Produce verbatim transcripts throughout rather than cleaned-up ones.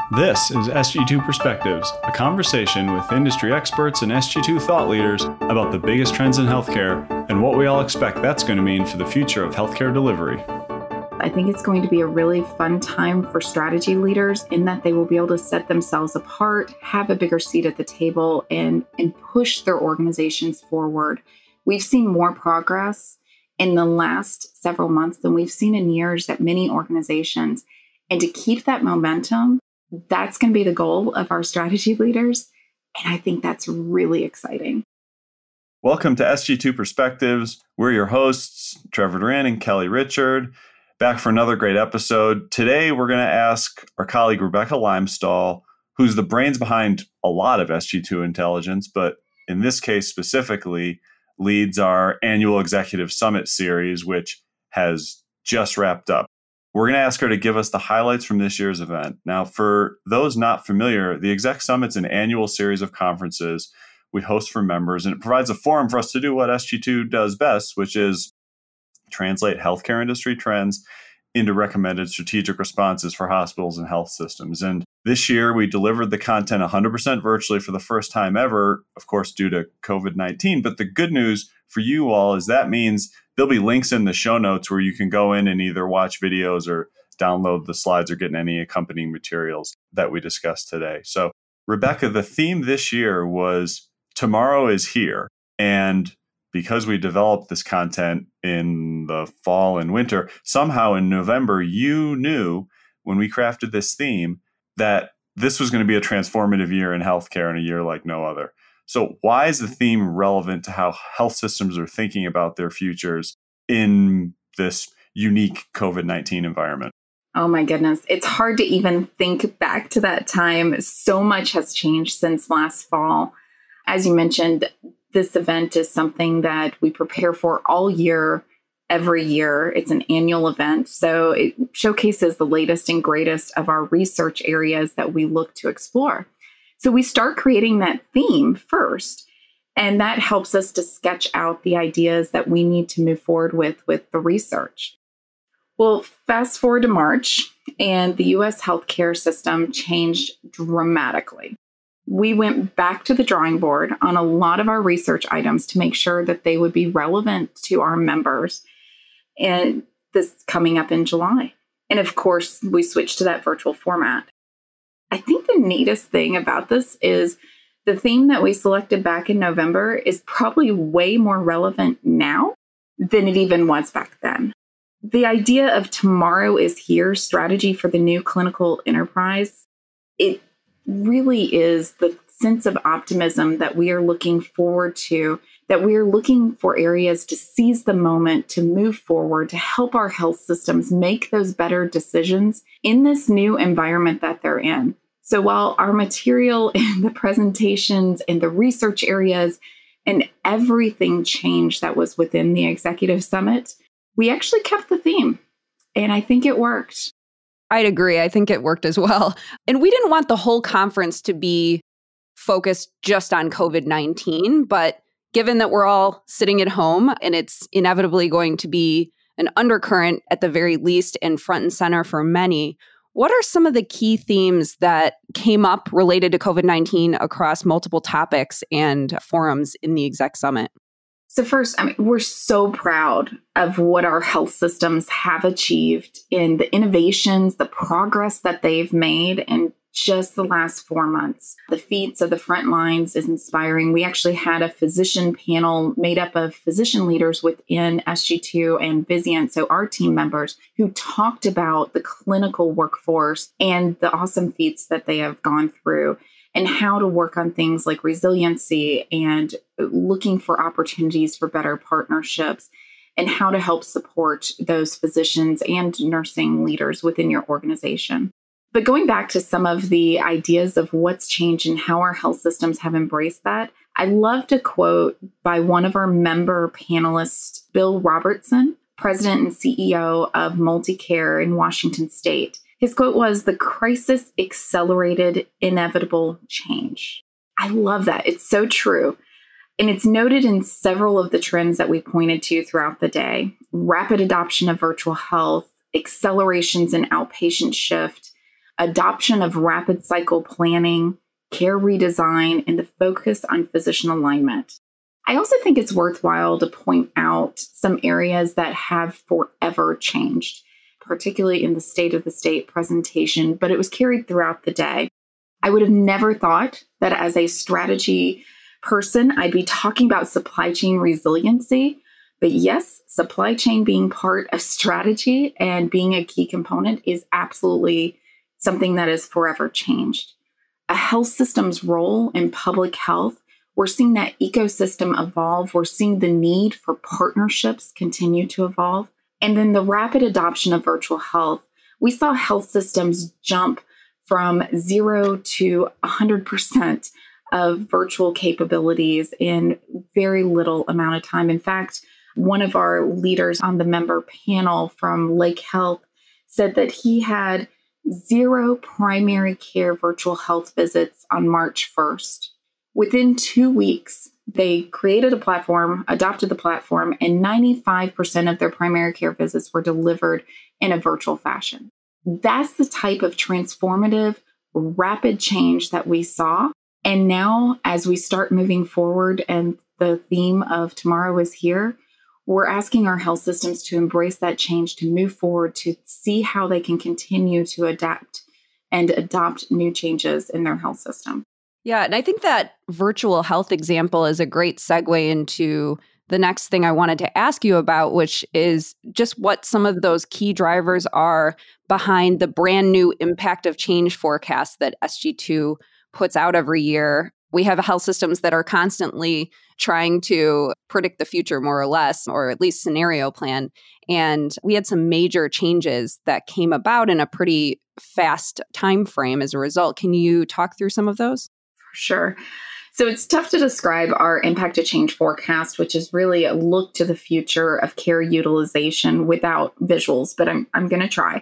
This is S G two Perspectives, a conversation with industry experts and S G two thought leaders about the biggest trends in healthcare and what we all expect that's going to mean for the future of healthcare delivery. I think it's going to be a really fun time for strategy leaders in that they will be able to set themselves apart, have a bigger seat at the table, and, and push their organizations forward. We've seen more progress in the last several months than we've seen in years at many organizations. And to keep that momentum, that's going to be the goal of our strategy leaders. And I think that's really exciting. Welcome to S G two Perspectives. We're your hosts, Trevor Duran and Kelly Richard, back for another great episode. Today, we're going to ask our colleague, Rebecca Limestall, who's the brains behind a lot of S G two intelligence, but in this case specifically, leads our annual Executive Summit series, which has just wrapped up. We're going to ask her to give us the highlights from this year's event. Now, for those not familiar, the Exec Summit's an annual series of conferences we host for members, and it provides a forum for us to do what S G two does best, which is translate healthcare industry trends into recommended strategic responses for hospitals and health systems. And this year, we delivered the content one hundred percent virtually for the first time ever, of course, due to covid nineteen. But the good news for you all is that means there'll be links in the show notes where you can go in and either watch videos or download the slides or get any accompanying materials that we discussed today. So, Rebecca, the theme this year was Tomorrow is Here. And because we developed this content in the fall and winter, somehow in November, you knew when we crafted this theme that this was going to be a transformative year in healthcare and a year like no other. So why is the theme relevant to how health systems are thinking about their futures in this unique covid nineteen environment? Oh my goodness. It's hard to even think back to that time. So much has changed since last fall. As you mentioned, this event is something that we prepare for all year, every year. It's an annual event. So it showcases the latest and greatest of our research areas that we look to explore. So we start creating that theme first, and that helps us to sketch out the ideas that we need to move forward with with the research. Well, fast forward to March, and the U S healthcare system changed dramatically. We went back to the drawing board on a lot of our research items to make sure that they would be relevant to our members, and this coming up in July. And of course, we switched to that virtual format. I think the neatest thing about this is the theme that we selected back in November is probably way more relevant now than it even was back then. The idea of tomorrow is here, strategy for the new clinical enterprise, it really is the sense of optimism that we are looking forward to, that we are looking for areas to seize the moment, to move forward, to help our health systems make those better decisions in this new environment that they're in. So while our material and the presentations and the research areas and everything changed that was within the Executive Summit, we actually kept the theme, and I think it worked. I'd agree. I think it worked as well. And we didn't want the whole conference to be focused just on covid nineteen, but given that we're all sitting at home and it's inevitably going to be an undercurrent at the very least and front and center for many, what are some of the key themes that came up related to covid nineteen across multiple topics and forums in the Exec Summit? So first, I mean, we're so proud of what our health systems have achieved in the innovations, the progress that they've made in just the last four months. The feats of the front lines is inspiring. We actually had a physician panel made up of physician leaders within S G two and Vizient, so our team members, who talked about the clinical workforce and the awesome feats that they have gone through, and how to work on things like resiliency and looking for opportunities for better partnerships, and how to help support those physicians and nursing leaders within your organization. But going back to some of the ideas of what's changed and how our health systems have embraced that, I loved a quote by one of our member panelists, Bill Robertson, president and C E O of MultiCare in Washington State. His quote was, "The crisis accelerated inevitable change." I love that. It's so true. And it's noted in several of the trends that we pointed to throughout the day. Rapid adoption of virtual health, accelerations in outpatient shift, adoption of rapid cycle planning, care redesign, and the focus on physician alignment. I also think it's worthwhile to point out some areas that have forever changed, particularly in the State of the State presentation, but it was carried throughout the day. I would have never thought that as a strategy person, I'd be talking about supply chain resiliency. But yes, supply chain being part of strategy and being a key component is absolutely something that has forever changed. A health system's role in public health, we're seeing that ecosystem evolve. We're seeing the need for partnerships continue to evolve. And then the rapid adoption of virtual health, we saw health systems jump from zero to one hundred percent of virtual capabilities in very little amount of time. In fact, one of our leaders on the member panel from Lake Health said that he had zero primary care virtual health visits on March first. Within two weeks, they created a platform, adopted the platform, and ninety-five percent of their primary care visits were delivered in a virtual fashion. That's the type of transformative, rapid change that we saw. And now, as we start moving forward and the theme of Tomorrow is Here, we're asking our health systems to embrace that change, to move forward, to see how they can continue to adapt and adopt new changes in their health system. Yeah, and I think that virtual health example is a great segue into the next thing I wanted to ask you about, which is just what some of those key drivers are behind the brand new impact of change forecast that S G two puts out every year. We have health systems that are constantly trying to predict the future, more or less, or at least scenario plan. And we had some major changes that came about in a pretty fast time frame as a result. Can you talk through some of those? For sure. So it's tough to describe our impact of change forecast, which is really a look to the future of care utilization without visuals, but I'm I'm going to try.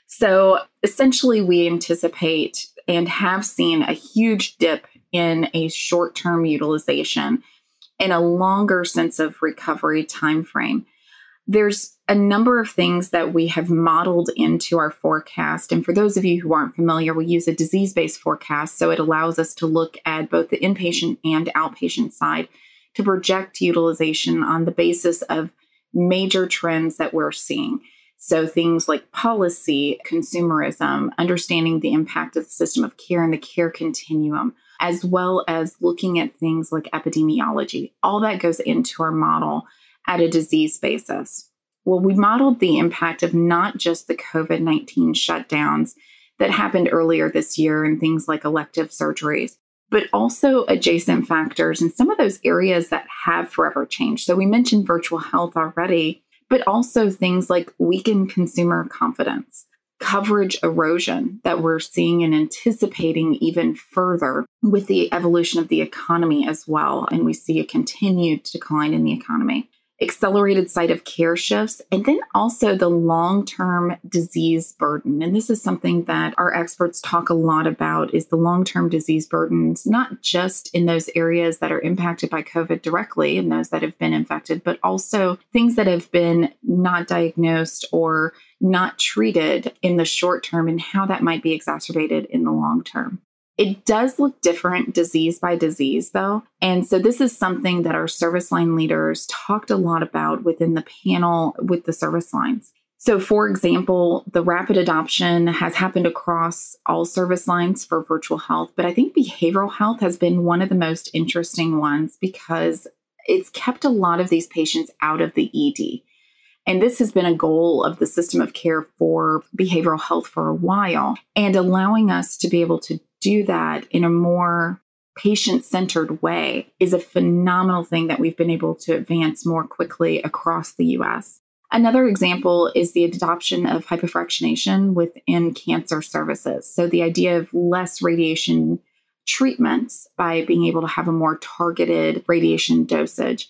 So essentially, we anticipate and have seen a huge dip in a short-term utilization and a longer sense of recovery timeframe. There's a number of things that we have modeled into our forecast. And for those of you who aren't familiar, we use a disease-based forecast. So it allows us to look at both the inpatient and outpatient side to project utilization on the basis of major trends that we're seeing. So things like policy, consumerism, understanding the impact of the system of care and the care continuum, as well as looking at things like epidemiology. All that goes into our model at a disease basis. Well, we modeled the impact of not just the COVID nineteen shutdowns that happened earlier this year and things like elective surgeries, but also adjacent factors and some of those areas that have forever changed. So we mentioned virtual health already, but also things like weakened consumer confidence, coverage erosion that we're seeing and anticipating even further with the evolution of the economy as well. And we see a continued decline in the economy. Accelerated site of care shifts, and then also the long-term disease burden. And this is something that our experts talk a lot about, is the long-term disease burdens, not just in those areas that are impacted by COVID directly and those that have been infected, but also things that have been not diagnosed or not treated in the short term and how that might be exacerbated in the long term. It does look different disease by disease, though. And so this is something that our service line leaders talked a lot about within the panel with the service lines. So, for example, the rapid adoption has happened across all service lines for virtual health. But I think behavioral health has been one of the most interesting ones because it's kept a lot of these patients out of the E D. And this has been a goal of the system of care for behavioral health for a while, and allowing us to be able to do that in a more patient-centered way is a phenomenal thing that we've been able to advance more quickly across the U S. Another example is the adoption of hypofractionation within cancer services. So the idea of less radiation treatments by being able to have a more targeted radiation dosage.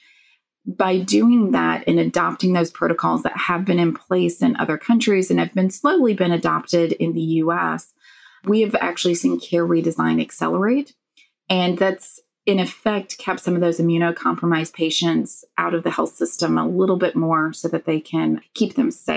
By doing that and adopting those protocols that have been in place in other countries and have been slowly been adopted in the U S, we have actually seen care redesign accelerate. And that's, in effect, kept some of those immunocompromised patients out of the health system a little bit more so that they can keep them safe.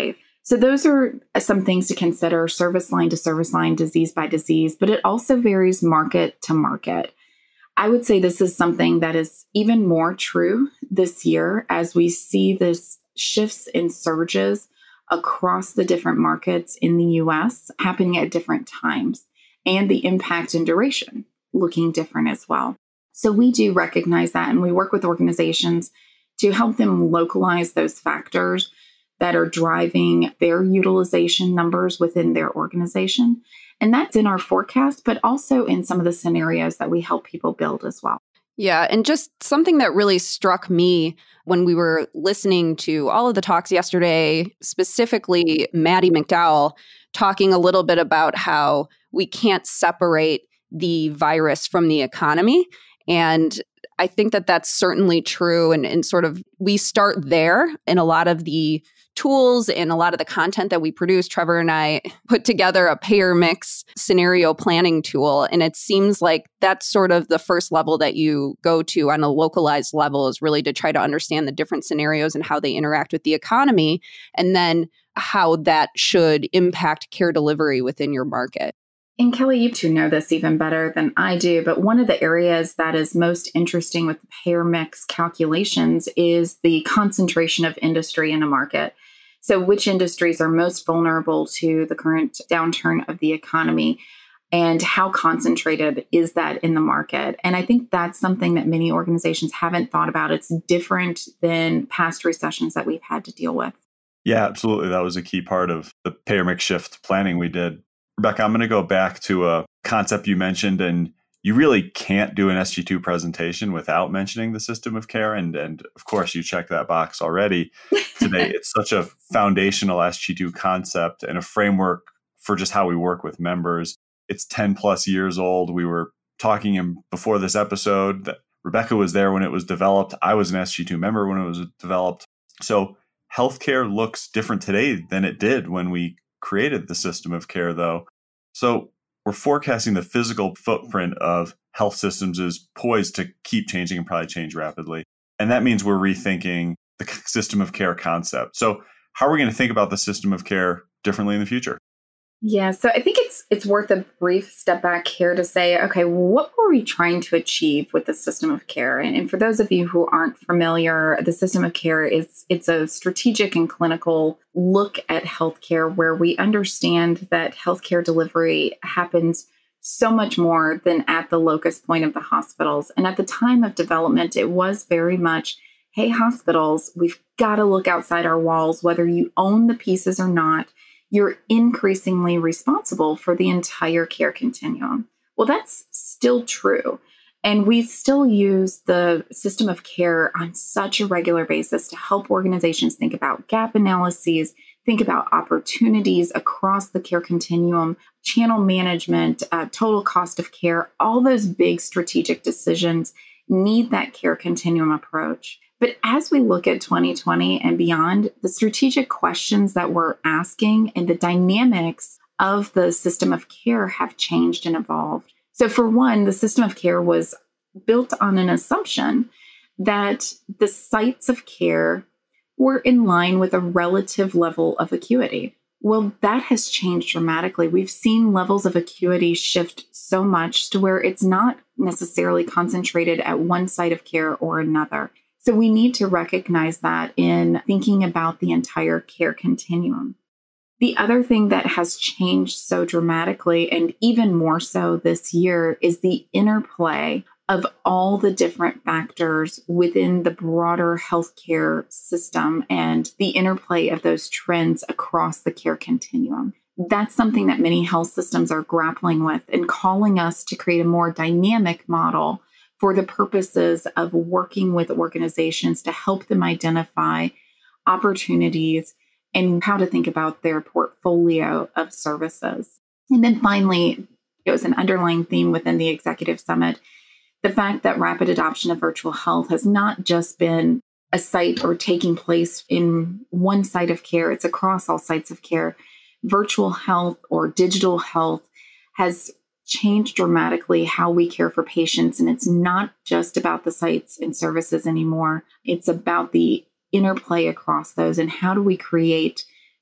So those are some things to consider, service line to service line, disease by disease, but it also varies market to market. I would say this is something that is even more true this year as we see this shifts in surges across the different markets in the U S happening at different times, and the impact and duration looking different as well. So we do recognize that, and we work with organizations to help them localize those factors that are driving their utilization numbers within their organization. And that's in our forecast, but also in some of the scenarios that we help people build as well. Yeah. And just something that really struck me when we were listening to all of the talks yesterday, specifically Maddie McDowell talking a little bit about how we can't separate the virus from the economy. And I think that that's certainly true. And, and sort of we start there in a lot of the tools and a lot of the content that we produce. Trevor and I put together a payer mix scenario planning tool. And it seems like that's sort of the first level that you go to on a localized level, is really to try to understand the different scenarios and how they interact with the economy, and then how that should impact care delivery within your market. And Kelly, you two know this even better than I do, but one of the areas that is most interesting with the payer mix calculations is the concentration of industry in a market. So which industries are most vulnerable to the current downturn of the economy, and how concentrated is that in the market? And I think that's something that many organizations haven't thought about. It's different than past recessions that we've had to deal with. Yeah, absolutely. That was a key part of the payer mix shift planning we did. Rebecca, I'm going to go back to a concept you mentioned, and you really can't do an S G two presentation without mentioning the system of care. And, and of course, you checked that box already today. It's such a foundational S G two concept and a framework for just how we work with members. It's ten plus years old. We were talking in before this episode that Rebecca was there when it was developed. I was an S G two member when it was developed. So healthcare looks different today than it did when we created the system of care, though. So we're forecasting the physical footprint of health systems is poised to keep changing and probably change rapidly. And that means we're rethinking the system of care concept. So how are we going to think about the system of care differently in the future? Yeah, so I think it's it's worth a brief step back here to say, okay, what were we trying to achieve with the system of care? And, and for those of you who aren't familiar, the system of care is it's a strategic and clinical look at healthcare where we understand that healthcare delivery happens so much more than at the locus point of the hospitals. And at the time of development, it was very much, hey, hospitals, we've got to look outside our walls, whether you own the pieces or not. You're increasingly responsible for the entire care continuum. Well, that's still true. And we still use the system of care on such a regular basis to help organizations think about gap analyses, think about opportunities across the care continuum, channel management, uh, total cost of care. All those big strategic decisions need that care continuum approach. But as we look at twenty twenty and beyond, the strategic questions that we're asking and the dynamics of the system of care have changed and evolved. So for one, the system of care was built on an assumption that the sites of care were in line with a relative level of acuity. Well, that has changed dramatically. We've seen levels of acuity shift so much to where it's not necessarily concentrated at one site of care or another. So we need to recognize that in thinking about the entire care continuum. The other thing that has changed so dramatically, and even more so this year, is the interplay of all the different factors within the broader healthcare system and the interplay of those trends across the care continuum. That's something that many health systems are grappling with and calling us to create a more dynamic model for the purposes of working with organizations to help them identify opportunities and how to think about their portfolio of services. And then finally, it was an underlying theme within the Executive Summit, the fact that rapid adoption of virtual health has not just been a site or taking place in one site of care, it's across all sites of care. Virtual health or digital health has changed dramatically how we care for patients. And it's not just about the sites and services anymore. It's about the interplay across those and how do we create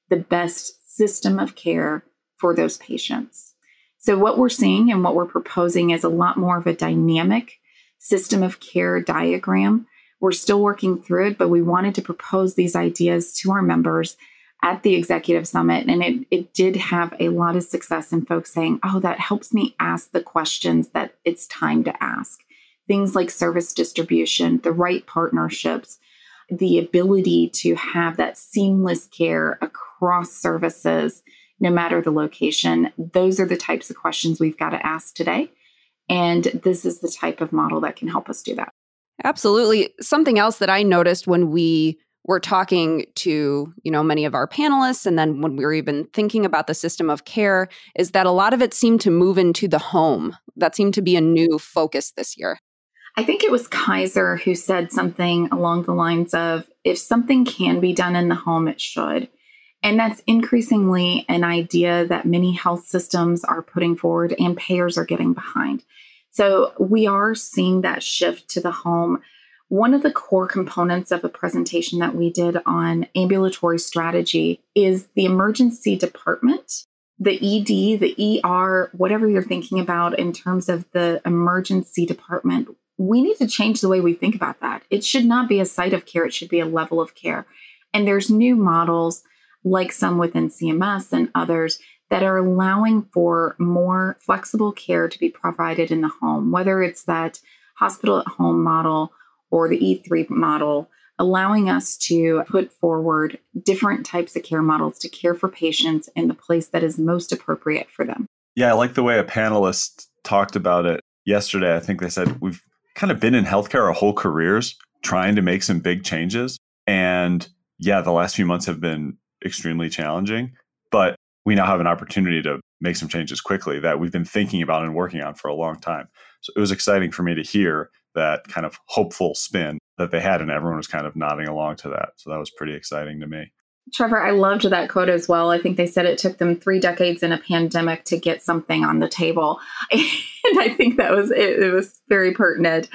the best system of care for those patients. So what we're seeing and what we're proposing is a lot more of a dynamic system of care diagram. We're still working through it, but we wanted to propose these ideas to our members at the Executive Summit. And it, it did have a lot of success in folks saying, oh, that helps me ask the questions that it's time to ask. Things like service distribution, the right partnerships, the ability to have that seamless care across services, no matter the location. Those are the types of questions we've got to ask today. And this is the type of model that can help us do that. Absolutely. Something else that I noticed when we were talking to, you know, many of our panelists, and then when we were even thinking about the system of care, is that a lot of it seemed to move into the home. That seemed to be a new focus this year. I think it was Kaiser who said something along the lines of, if something can be done in the home, it should. And that's increasingly an idea that many health systems are putting forward and payers are getting behind. So we are seeing that shift to the home. One of the core components of a presentation that we did on ambulatory strategy is the emergency department, the E D, the E R, whatever you're thinking about in terms of the emergency department. We need to change the way we think about that. It should not be a site of care. It should be a level of care. And there's new models like some within C M S and others that are allowing for more flexible care to be provided in the home, whether it's that hospital at home model or the E three model, allowing us to put forward different types of care models to care for patients in the place that is most appropriate for them. Yeah, I like the way a panelist talked about it yesterday. I think they said we've kind of been in healthcare our whole careers trying to make some big changes. And yeah, the last few months have been extremely challenging, but we now have an opportunity to make some changes quickly that we've been thinking about and working on for a long time. So it was exciting for me to hear that kind of hopeful spin that they had, and everyone was kind of nodding along to that. So that was pretty exciting to me. Trevor, I loved that quote as well. I think they said it took them three decades in a pandemic to get something on the table. And I think that was, it, it was very pertinent.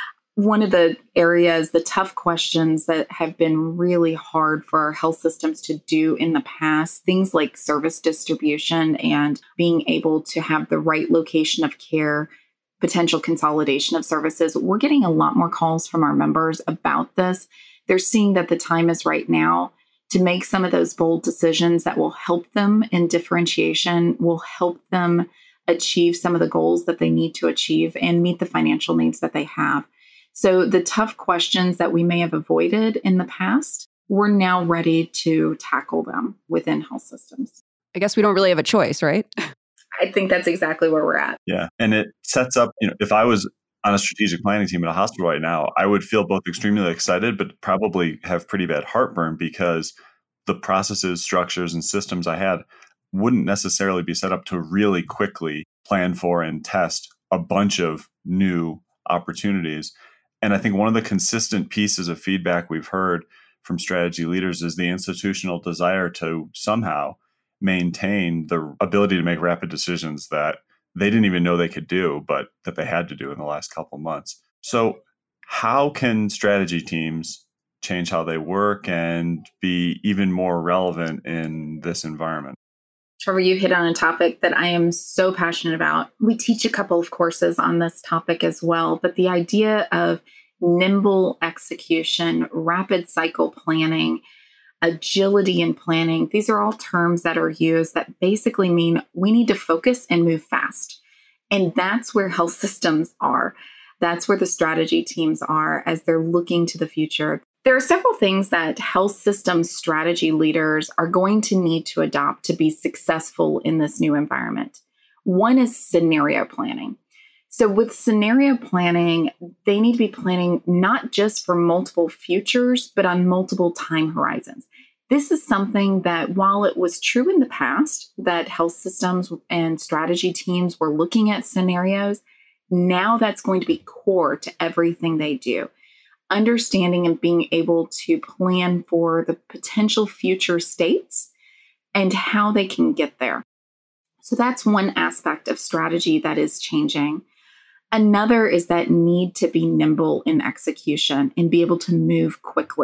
One of the areas, the tough questions that have been really hard for our health systems to do in the past, things like service distribution and being able to have the right location of care, potential consolidation of services. We're getting a lot more calls from our members about this. They're seeing that the time is right now to make some of those bold decisions that will help them in differentiation, will help them achieve some of the goals that they need to achieve and meet the financial needs that they have. So the tough questions that we may have avoided in the past, we're now ready to tackle them within health systems. I guess we don't really have a choice, right? I think that's exactly where we're at. Yeah. And it sets up, you know, if I was on a strategic planning team at a hospital right now, I would feel both extremely excited, but probably have pretty bad heartburn because the processes, structures, and systems I had wouldn't necessarily be set up to really quickly plan for and test a bunch of new opportunities. And I think one of the consistent pieces of feedback we've heard from strategy leaders is the institutional desire to somehow maintain the ability to make rapid decisions that they didn't even know they could do, but that they had to do in the last couple of months. So how can strategy teams change how they work and be even more relevant in this environment? Trevor, you hit on a topic that I am so passionate about. We teach a couple of courses on this topic as well, but the idea of nimble execution, rapid cycle planning, agility in planning, these are all terms that are used that basically mean we need to focus and move fast. And that's where health systems are. That's where the strategy teams are as they're looking to the future. There are several things that health system strategy leaders are going to need to adopt to be successful in this new environment. One is scenario planning. So with scenario planning, they need to be planning not just for multiple futures, but on multiple time horizons. This is something that while it was true in the past that health systems and strategy teams were looking at scenarios, now that's going to be core to everything they do. Understanding and being able to plan for the potential future states and how they can get there. So that's one aspect of strategy that is changing. Another is that need to be nimble in execution and be able to move quickly.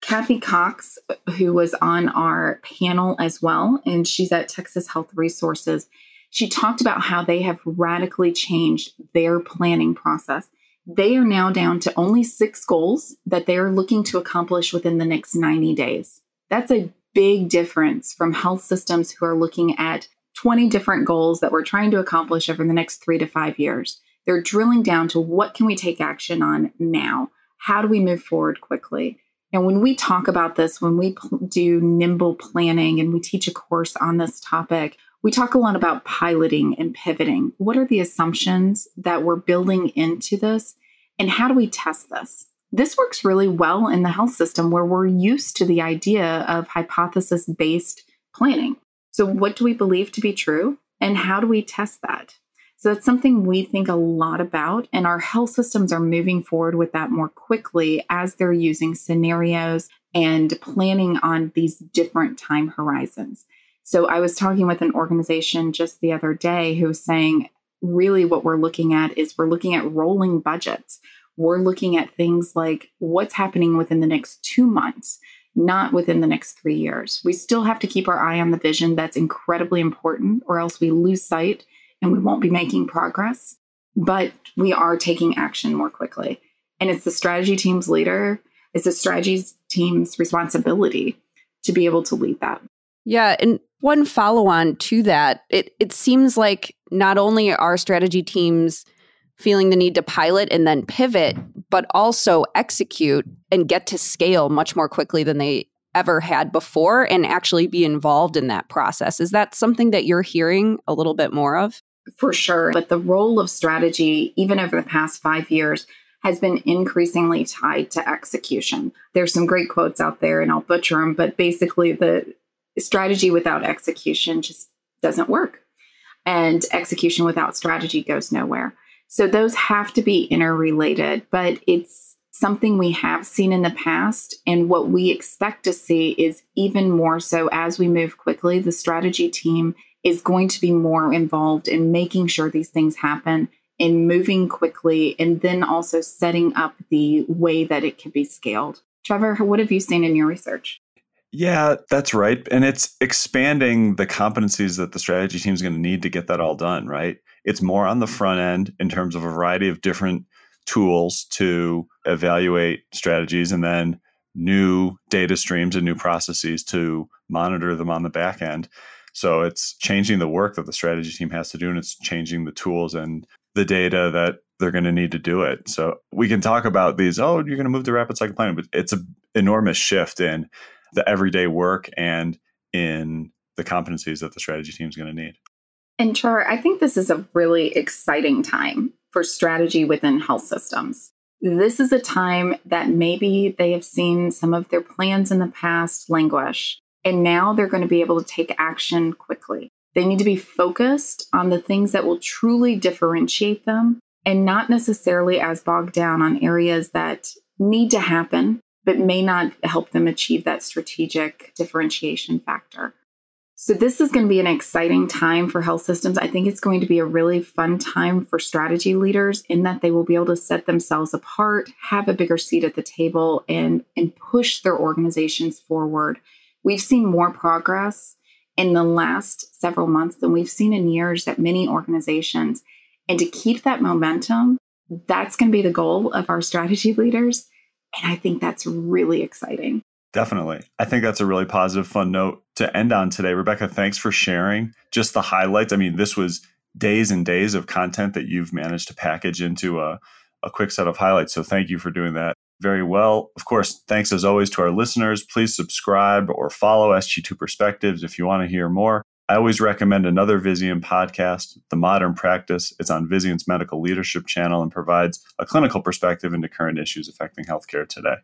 Kathy Cox, who was on our panel as well, and she's at Texas Health Resources, she talked about how they have radically changed their planning process. They are now down to only six goals that they are looking to accomplish within the next ninety days. That's a big difference from health systems who are looking at twenty different goals that we're trying to accomplish over the next three to five years. They're drilling down to what can we take action on now? How do we move forward quickly? And when we talk about this, when we pl- do nimble planning and we teach a course on this topic, we talk a lot about piloting and pivoting. What are the assumptions that we're building into this? And how do we test this? This works really well in the health system where we're used to the idea of hypothesis-based planning. So what do we believe to be true? And how do we test that? So that's something we think a lot about, and our health systems are moving forward with that more quickly as they're using scenarios and planning on these different time horizons. So I was talking with an organization just the other day who was saying, really what we're looking at is we're looking at rolling budgets. We're looking at things like what's happening within the next two months, not within the next three years. We still have to keep our eye on the vision. That's incredibly important, or else we lose sight and we won't be making progress, but we are taking action more quickly. And it's the strategy team's leader, it's the strategy team's responsibility to be able to lead that. Yeah. And one follow on to that, it, it seems like not only are strategy teams feeling the need to pilot and then pivot, but also execute and get to scale much more quickly than they ever had before and actually be involved in that process. Is that something that you're hearing a little bit more of? For sure. But the role of strategy, even over the past five years, has been increasingly tied to execution. There's some great quotes out there, and I'll butcher them, but basically the strategy without execution just doesn't work. And execution without strategy goes nowhere. So those have to be interrelated, but it's something we have seen in the past. And what we expect to see is even more so as we move quickly, the strategy team is going to be more involved in making sure these things happen, in moving quickly, and then also setting up the way that it can be scaled. Trevor, what have you seen in your research? Yeah, that's right. And it's expanding the competencies that the strategy team is going to need to get that all done, right? It's more on the front end in terms of a variety of different tools to evaluate strategies, and then new data streams and new processes to monitor them on the back end. So it's changing the work that the strategy team has to do, and it's changing the tools and the data that they're going to need to do it. So we can talk about these, oh, you're going to move to rapid cycle planning, but it's an enormous shift in the everyday work and in the competencies that the strategy team is going to need. And Trevor, I think this is a really exciting time for strategy within health systems. This is a time that maybe they have seen some of their plans in the past languish, and now they're going to be able to take action quickly. They need to be focused on the things that will truly differentiate them and not necessarily as bogged down on areas that need to happen, but may not help them achieve that strategic differentiation factor. So this is going to be an exciting time for health systems. I think it's going to be a really fun time for strategy leaders in that they will be able to set themselves apart, have a bigger seat at the table, and, and push their organizations forward. We've seen more progress in the last several months than we've seen in years at many organizations. And to keep that momentum, that's going to be the goal of our strategy leaders. And I think that's really exciting. Definitely. I think that's a really positive, fun note to end on today. Rebecca, thanks for sharing just the highlights. I mean, this was days and days of content that you've managed to package into a, a quick set of highlights. So thank you for doing that very well. Of course, thanks as always to our listeners. Please subscribe or follow S G two Perspectives if you want to hear more. I always recommend another Vizient podcast, The Modern Practice. It's on Vizient's Medical Leadership channel and provides a clinical perspective into current issues affecting healthcare today.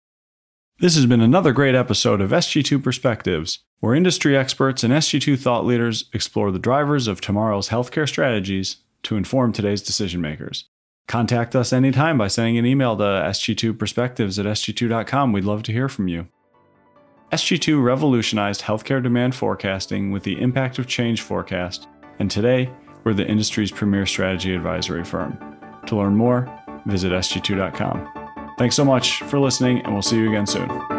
This has been another great episode of S G two Perspectives, where industry experts and S G two thought leaders explore the drivers of tomorrow's healthcare strategies to inform today's decision makers. Contact us anytime by sending an email to S G two perspectives at S G two dot com. We'd love to hear from you. S G two revolutionized healthcare demand forecasting with the Impact of Change forecast, and today we're the industry's premier strategy advisory firm. To learn more, visit S G two dot com. Thanks so much for listening, and we'll see you again soon.